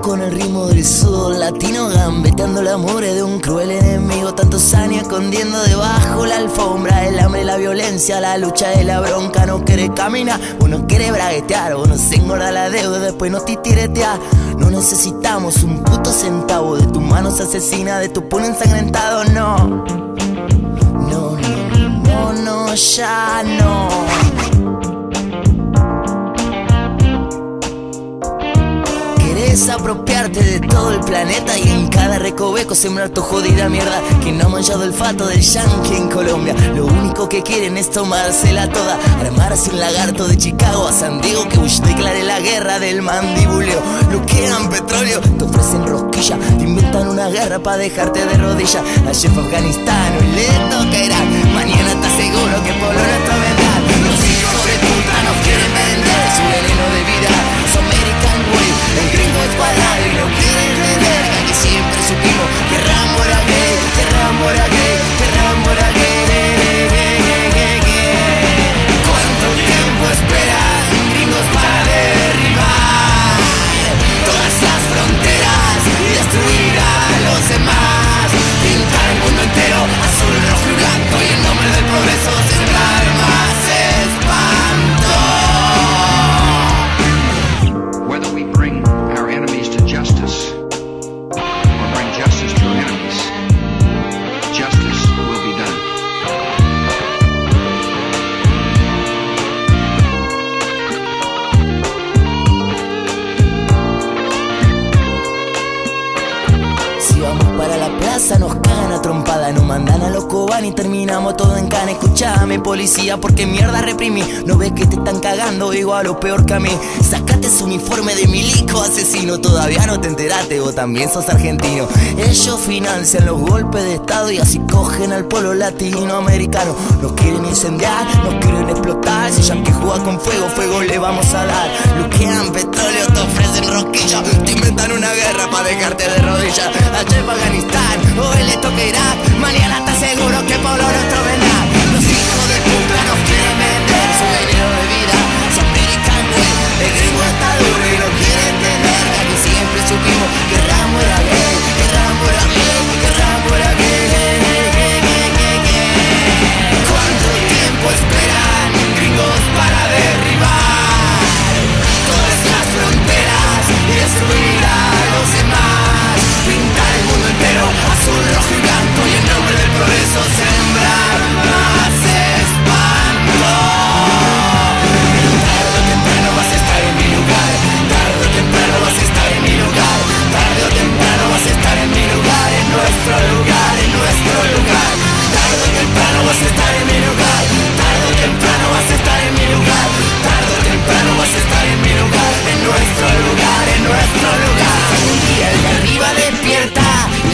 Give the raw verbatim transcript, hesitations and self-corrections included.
con el ritmo del sudor latino, gambeteando el amor de un cruel enemigo. Tantos años escondiendo debajo la alfombra el hambre, la violencia, la lucha y la bronca. No quiere caminar, uno quiere braguetear, uno se engorda la deuda, después no titiretea. No necesitamos un puto centavo de tus manos asesinas, de tu puño ensangrentado, no. No, no, no, no, ya no. Querés apropiarte de todo el planeta y en cada recoveco sembrar tu jodida mierda que no ha manchado el fato del yankee en Colombia. Lo único que quieren es tomársela toda, armarse un lagarto de Chicago a San Diego, que Bush declare la guerra del mandibuleo. Bloquean petróleo, te ofrecen rosquilla, te inventan una guerra pa' dejarte de rodillas. Ayer fue Afganistán, hoy le toca Irak, mañana está seguro que por lo nuestro vendrán. Los hijos de puta nos quieren vender su veneno de vida, su American way. El gringo es cuadrado y no quiere entender que siempre supimos que Rambo era gay, que Rambo era gay, que Rambo era gay. ¿Cuánto tiempo esperan gringos para derribar todas las fronteras y destruir a los demás? Pintar el mundo entero azul, rojo y blanco y en nombre del progreso sembrar más espanto. Whether we bring our enemies to justice or bring justice to our enemies, justice will be done. Si vamos para la plaza nos cagan a trompada, nos mandan a los coban y terminamos todo en cana. Escuchame policía, porque mierda reprimí, no ves que te están cagando igual o peor que a mí. Sacate ese uniforme de milico asesino, todavía no te enteraste, vos también sos argentino. Ellos financian los golpes de estado y así cogen al pueblo latinoamericano. Nos quieren incendiar, nos quieren explotar, si ya que juega con fuego, fuego le vamos a dar. Bloquean petróleo, te ofrecen rosquillas, te inventan una guerra pa' dejarte de rodillas. Ayer fue Afganistán, hoy le toca Irak, mañana está seguro que por lo nuestro vendrá. Los hijos de puta nos quieren vender su veneno de vida, su American way. El gringo está